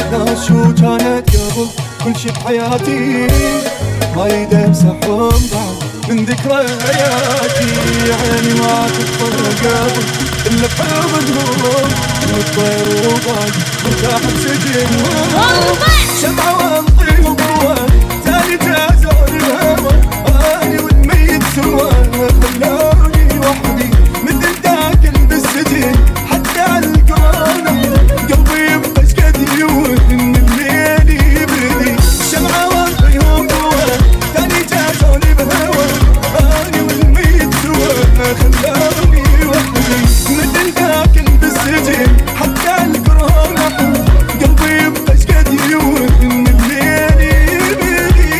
ناس شو كانت قبل كل شي بحياتي ما يقدر يمسحهم بعد من ذكرياتي. عيني ما تفرق قبل إلا بحضنهم والطير وباقي مرتاح بسجنهم. شمعة وانطي وقوة تاني جازوا الهوى أنا والميت سوا خلوني وحدي مثل داكن بالسجن حتى الكورونا قلبي يبقى شقد يوه من الليل يبردي. شمعة وانطي وقوة تاني جازوا الهوى أنا والميت سوا خلوني وحدي مثل داكن بالسجن حتى الكورونا قلبي يبقى شقد يوه من الليل يبردي.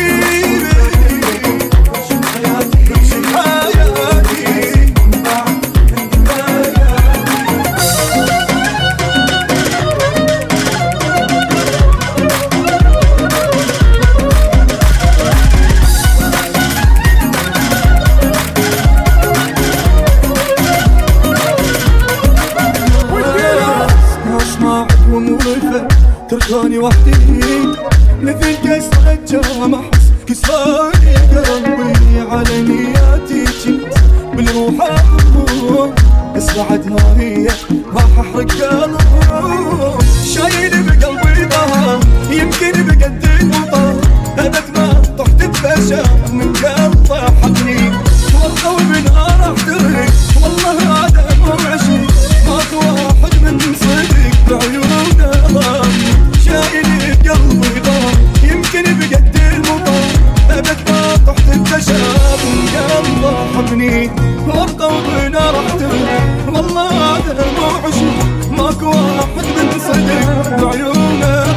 تركاني وحدي مثل كسرة جام أحس كسراني قلبي على نياتي جيت بالروح أخوه بس بعدها هي ما ححرق قلبه. شايل بقلبي ضهر يمكن بقد النطر أبد ما طحت ببشر من قلبه حقني والله وبنهار أحترق والله هذا مو عشق ماكو واحد من صدق بعيونه ضامي. شايل بقلبي ضهر يمكن بقد المطر أبد ما طحت ببشر من قلبه حقني ورقة وبنار أحترق والله هذا مو عشق ماكو واحد من صدق بعيونه